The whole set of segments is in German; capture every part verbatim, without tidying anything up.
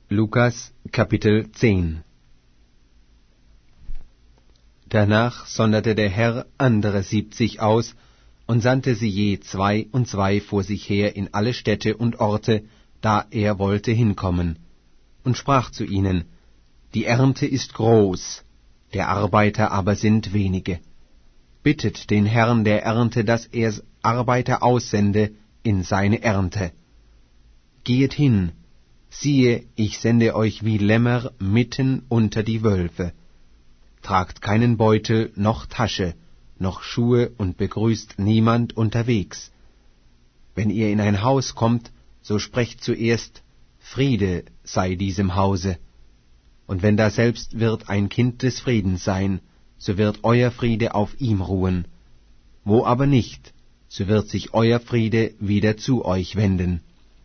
Lukas Kapitel zehn. Danach sonderte der Herr andere siebzig aus und sandte sie je zwei und zwei vor sich her in alle Städte und Orte, da er wollte hinkommen, und sprach zu ihnen: Die Ernte ist groß, der Arbeiter aber sind wenige. Bittet den Herrn der Ernte, dass er Arbeiter aussende in seine Ernte. Gehet hin, siehe, ich sende euch wie Lämmer mitten unter die Wölfe. Tragt keinen Beutel noch Tasche, noch Schuhe und begrüßt niemand unterwegs. Wenn ihr in ein Haus kommt, so sprecht zuerst: Friede sei diesem Hause. Und wenn daselbst wird ein Kind des Friedens sein, so wird euer Friede auf ihm ruhen. Wo aber nicht, so wird sich euer Friede wieder zu euch wenden.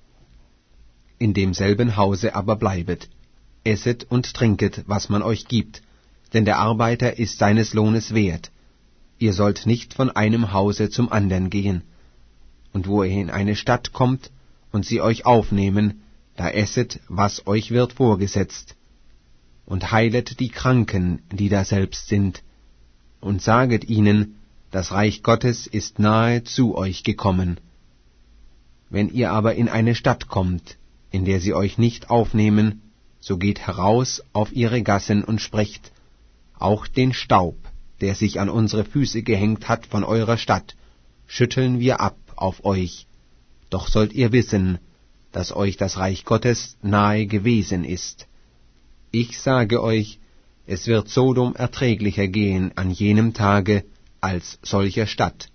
In demselben Hause aber bleibet, esset und trinket, was man euch gibt, denn der Arbeiter ist seines Lohnes wert. Ihr sollt nicht von einem Hause zum andern gehen. Und wo ihr in eine Stadt kommt und sie euch aufnehmen, da esset, was euch wird vorgesetzt. Und heilet die Kranken, die daselbst sind, und saget ihnen, das Reich Gottes ist nahe zu euch gekommen. Wenn ihr aber in eine Stadt kommt, in der sie euch nicht aufnehmen, so geht heraus auf ihre Gassen und sprecht: Auch den Staub, der sich an unsere Füße gehängt hat von eurer Stadt, schütteln wir ab auf euch. Doch sollt ihr wissen, dass euch das Reich Gottes nahe gewesen ist. Ich sage euch, es wird Sodom erträglicher gehen an jenem Tage als solcher Stadt.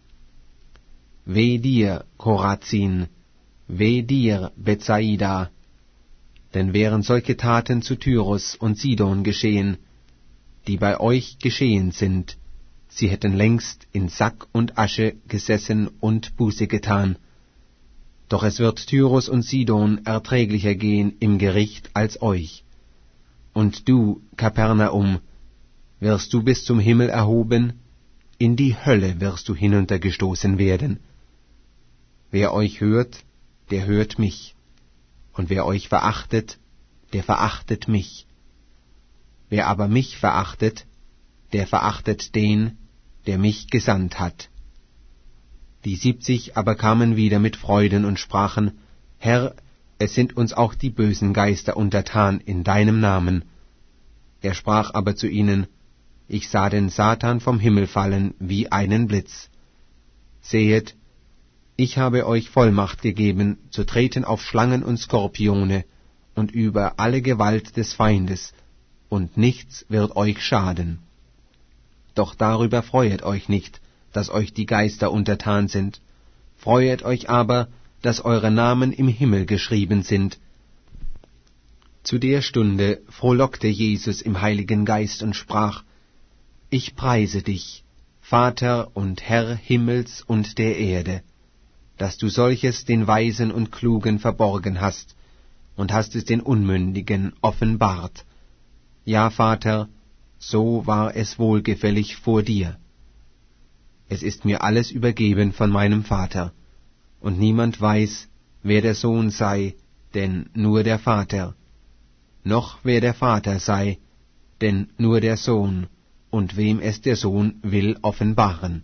Weh dir, Chorazin, weh dir, Bethsaida, denn wären solche Taten zu Tyrus und Sidon geschehen, die bei euch geschehen sind, sie hätten längst in Sack und Asche gesessen und Buße getan. Doch es wird Tyrus und Sidon erträglicher gehen im Gericht als euch. Und du, Kapernaum, wirst du bis zum Himmel erhoben? In die Hölle wirst du hinuntergestoßen werden. Wer euch hört, der hört mich, und wer euch verachtet, der verachtet mich. Wer aber mich verachtet, der verachtet den, der mich gesandt hat. Die siebzig aber kamen wieder mit Freuden und sprachen: Herr, es sind uns auch die bösen Geister untertan in deinem Namen. Er sprach aber zu ihnen: Ich sah den Satan vom Himmel fallen wie einen Blitz. Sehet, ich habe euch Vollmacht gegeben, zu treten auf Schlangen und Skorpione und über alle Gewalt des Feindes, und nichts wird euch schaden. Doch darüber freuet euch nicht, dass euch die Geister untertan sind. Freuet euch aber, dass eure Namen im Himmel geschrieben sind. Zu der Stunde frohlockte Jesus im Heiligen Geist und sprach: Ich preise dich, Vater und Herr Himmels und der Erde, dass du solches den Weisen und Klugen verborgen hast und hast es den Unmündigen offenbart. Ja, Vater, so war es wohlgefällig vor dir. Es ist mir alles übergeben von meinem Vater, und niemand weiß, wer der Sohn sei, denn nur der Vater, noch wer der Vater sei, denn nur der Sohn, und wem es der Sohn will offenbaren.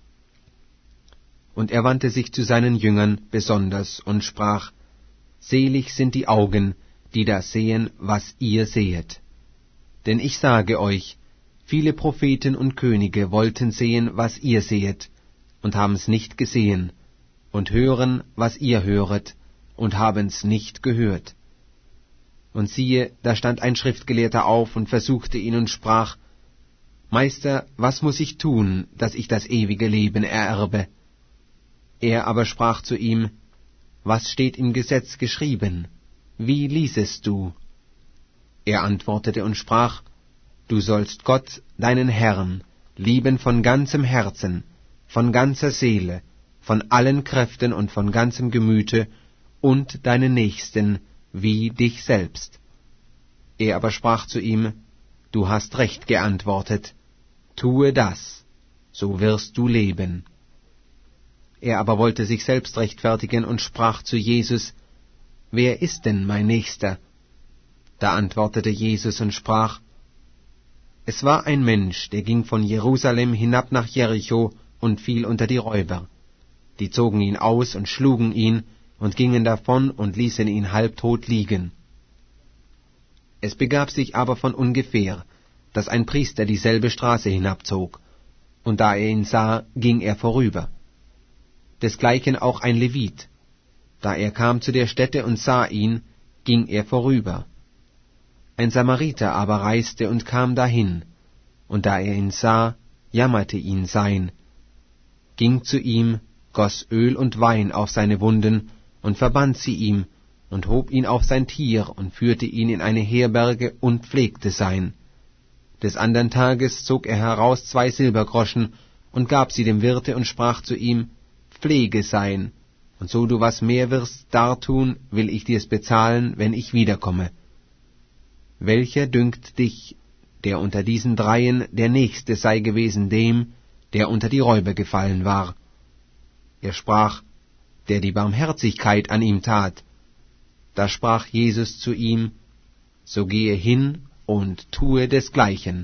Und er wandte sich zu seinen Jüngern besonders und sprach: Selig sind die Augen, die da sehen, was ihr sehet. Denn ich sage euch, viele Propheten und Könige wollten sehen, was ihr sehet, und haben's nicht gesehen, und hören, was ihr höret, und haben's nicht gehört. Und siehe, da stand ein Schriftgelehrter auf und versuchte ihn und sprach: Meister, was muß ich tun, dass ich das ewige Leben ererbe? Er aber sprach zu ihm: Was steht im Gesetz geschrieben? Wie liesest du? Er antwortete und sprach: Du sollst Gott, deinen Herrn, lieben von ganzem Herzen, von ganzer Seele, von allen Kräften und von ganzem Gemüte, und deinen Nächsten wie dich selbst. Er aber sprach zu ihm: Du hast recht geantwortet, tue das, so wirst du leben. Er aber wollte sich selbst rechtfertigen und sprach zu Jesus: Wer ist denn mein Nächster? Da antwortete Jesus und sprach: Es war ein Mensch, der ging von Jerusalem hinab nach Jericho und fiel unter die Räuber. Die zogen ihn aus und schlugen ihn und gingen davon und ließen ihn halbtot liegen. Es begab sich aber von ungefähr, dass ein Priester dieselbe Straße hinabzog, und da er ihn sah, ging er vorüber. Desgleichen auch ein Levit. Da er kam zu der Stätte und sah ihn, ging er vorüber. Ein Samariter aber reiste und kam dahin, und da er ihn sah, jammerte ihn sein, ging zu ihm, goss Öl und Wein auf seine Wunden und verband sie ihm und hob ihn auf sein Tier und führte ihn in eine Herberge und pflegte sein. Des andern Tages zog er heraus zwei Silbergroschen und gab sie dem Wirte und sprach zu ihm: Pflege sein, und so du was mehr wirst dartun, will ich dir's bezahlen, wenn ich wiederkomme. Welcher dünkt dich, der unter diesen dreien der Nächste sei gewesen dem, der unter die Räuber gefallen war? Er sprach: Der die Barmherzigkeit an ihm tat. Da sprach Jesus zu ihm: So gehe hin und tue desgleichen.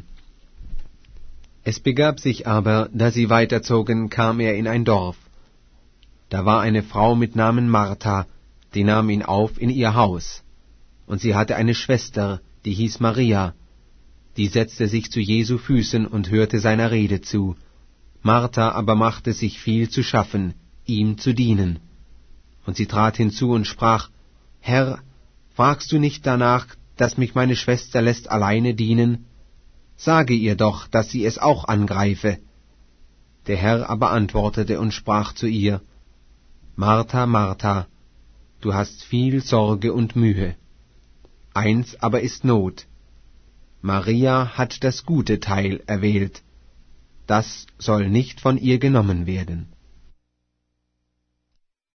Es begab sich aber, da sie weiterzogen, kam er in ein Dorf. Da war eine Frau mit Namen Martha, die nahm ihn auf in ihr Haus. Und sie hatte eine Schwester, die hieß Maria, die setzte sich zu Jesu Füßen und hörte seiner Rede zu. Martha aber machte sich viel zu schaffen, ihm zu dienen. Und sie trat hinzu und sprach: Herr, fragst du nicht danach, dass mich meine Schwester lässt alleine dienen? Sage ihr doch, dass sie es auch angreife. Der Herr aber antwortete und sprach zu ihr: Martha, Martha, du hast viel Sorge und Mühe. Eins aber ist Not. Maria hat das gute Teil erwählt, das soll nicht von ihr genommen werden.